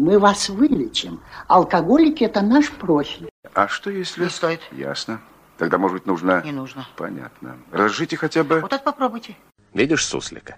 Мы вас вылечим. Алкоголики – это наш профиль. А что если... Не стоит. Ясно. Тогда, может быть, нужно... Не нужно. Понятно. Разжите хотя бы... Вот это попробуйте. Видишь суслика?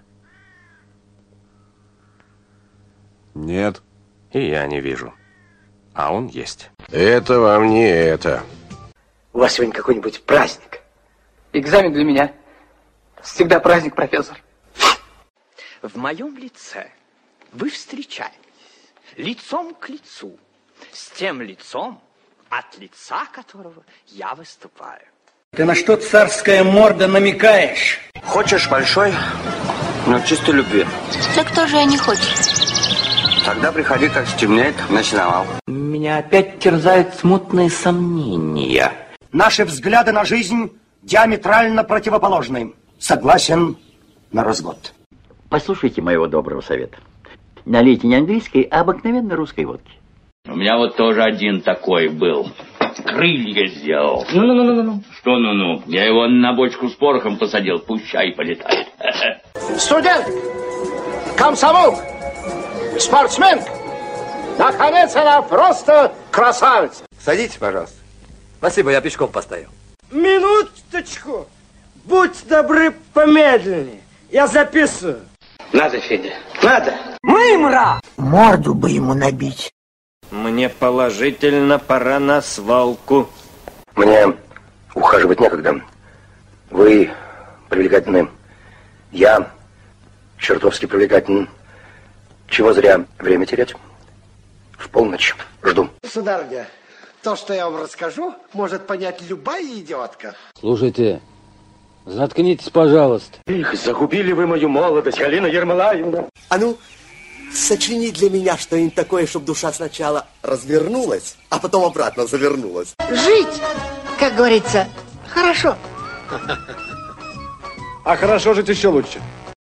Нет. И я не вижу. А он есть. Это вам не это. У вас сегодня какой-нибудь праздник? Экзамен для меня. Всегда праздник, профессор. В моем лице вы встречаетесь лицом к лицу с тем лицом, от лица которого я выступаю. Ты на что, царская морда, намекаешь? Хочешь большой, но чистой любви? Так тоже я не хочет. Тогда приходи, как стемнеет, на сеновал. Меня опять терзают смутные сомнения. Наши взгляды на жизнь диаметрально противоположны. Согласен на развод. Послушайте моего доброго совета. Налейте не английской, а обыкновенной русской водки. У меня вот тоже один такой был. Крылья сделал. Ну. Что ну-ну? Я его на бочку с порохом посадил, пущай полетает. Студент, комсомол, спортсмен. Наконец, она просто красавица. Садитесь, пожалуйста. Спасибо, я пешком поставил. Минуточку. Будь добры, помедленнее. Я записываю. Надо, Федя, надо. Мымра! Морду бы ему набить. Мне положительно пора на свалку. Мне ухаживать некогда. Вы привлекательны. Я чертовски привлекателен. Чего зря время терять? В полночь жду. Сударыня, то, что я вам расскажу, может понять любая идиотка. Слушайте, заткнитесь, пожалуйста. Их, загубили вы мою молодость, Галина Ермолаевна. А ну, сочини для меня что-нибудь такое, чтобы душа сначала развернулась, а потом обратно завернулась. Жить, как говорится, хорошо. А хорошо жить еще лучше.